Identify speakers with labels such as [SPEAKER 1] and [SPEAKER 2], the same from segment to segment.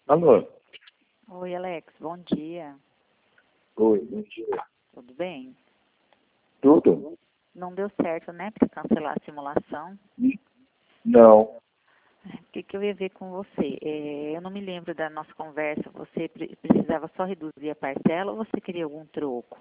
[SPEAKER 1] Alô?
[SPEAKER 2] Oi, Alex, bom dia.
[SPEAKER 1] Oi, bom dia.
[SPEAKER 2] Tudo bem?
[SPEAKER 1] Tudo?
[SPEAKER 2] Não deu certo, né, para cancelar a simulação.
[SPEAKER 1] Não.
[SPEAKER 2] O que eu ia ver com você? Eu não me lembro da nossa conversa. Você precisava só reduzir a parcela ou você queria algum troco?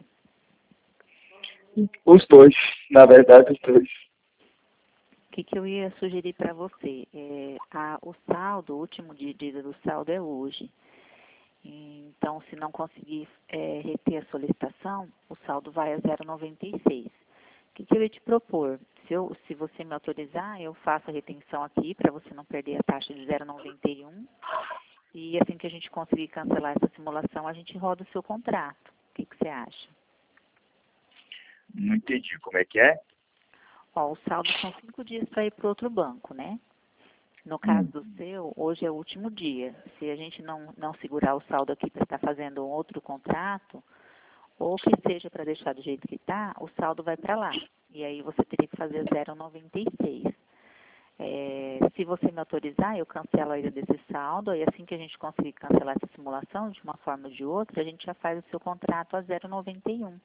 [SPEAKER 1] Os dois. Na verdade, os dois.
[SPEAKER 2] O que eu ia sugerir para você? O saldo, o último dia do saldo é hoje. Então, se não conseguir reter a solicitação, o saldo vai a 0,96. O que eu ia te propor? Se você me autorizar, eu faço a retenção aqui para você não perder a taxa de 0,91. E assim que a gente conseguir cancelar essa simulação, a gente roda o seu contrato. O que você acha?
[SPEAKER 1] Não entendi como é que é.
[SPEAKER 2] Ó, o saldo são 5 dias para ir para outro banco, né? No caso do seu, hoje é o último dia. Se a gente não segurar o saldo aqui para estar fazendo um outro contrato, ou que seja para deixar do jeito que está, o saldo vai para lá. E aí você teria que fazer 0,96. Se você me autorizar, eu cancelo a ida desse saldo, e assim que a gente conseguir cancelar essa simulação, de uma forma ou de outra, a gente já faz o seu contrato a 0,91.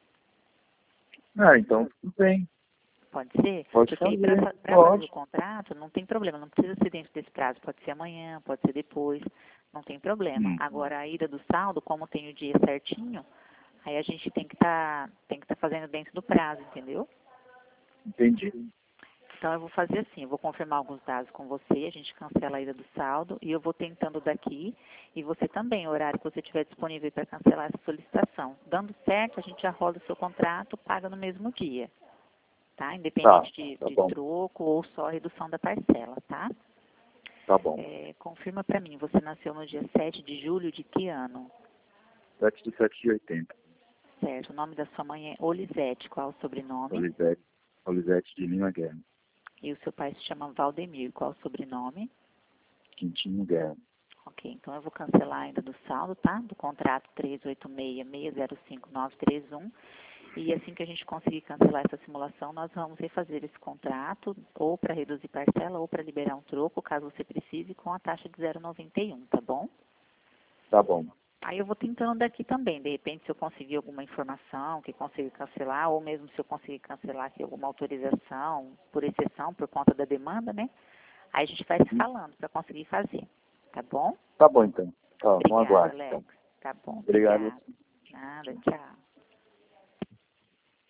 [SPEAKER 1] Então tudo bem.
[SPEAKER 2] Pode ser?
[SPEAKER 1] Pode
[SPEAKER 2] Porque aí para
[SPEAKER 1] fazer.
[SPEAKER 2] fazer o
[SPEAKER 1] Pode.
[SPEAKER 2] contrato, não tem problema, não precisa ser dentro desse prazo, pode ser amanhã, pode ser depois, não tem problema. Agora, a ida do saldo, como tem o dia certinho, aí a gente tem que tá fazendo dentro do prazo, entendeu?
[SPEAKER 1] Entendi.
[SPEAKER 2] Então, eu vou fazer assim, eu vou confirmar alguns dados com você, a gente cancela a ida do saldo e eu vou tentando daqui e você também, o horário que você tiver disponível para cancelar essa solicitação. Dando certo, a gente já roda o seu contrato, paga no mesmo dia, tá?
[SPEAKER 1] Tá.
[SPEAKER 2] Independente
[SPEAKER 1] Tá
[SPEAKER 2] de
[SPEAKER 1] bom.
[SPEAKER 2] troco ou só redução da parcela, tá?
[SPEAKER 1] Tá bom.
[SPEAKER 2] Confirma para mim, você nasceu no dia 7 de julho de que ano?
[SPEAKER 1] 7/7/80.
[SPEAKER 2] Certo, o nome da sua mãe é Olisete, qual o sobrenome?
[SPEAKER 1] Olisete. Olisete de Lima Guerra.
[SPEAKER 2] E o seu pai se chama Valdemir, qual o sobrenome?
[SPEAKER 1] Quintinho Guerra.
[SPEAKER 2] Ok, então eu vou cancelar ainda do saldo, tá? Do contrato 386-605-931. E assim que a gente conseguir cancelar essa simulação, nós vamos refazer esse contrato, ou para reduzir parcela, ou para liberar um troco, caso você precise, com a taxa de 0,91, tá bom?
[SPEAKER 1] Tá bom.
[SPEAKER 2] Aí eu vou tentando daqui também, de repente, se eu conseguir alguma informação que consiga cancelar, ou mesmo se eu conseguir cancelar aqui alguma autorização, por exceção, por conta da demanda, né? Aí a gente vai se falando para conseguir fazer, tá bom?
[SPEAKER 1] Tá bom, então. Tá, vamos
[SPEAKER 2] Obrigada,
[SPEAKER 1] aguardar,
[SPEAKER 2] Alex.
[SPEAKER 1] então.
[SPEAKER 2] Tá bom,
[SPEAKER 1] Obrigado.
[SPEAKER 2] obrigada. Nada, tchau.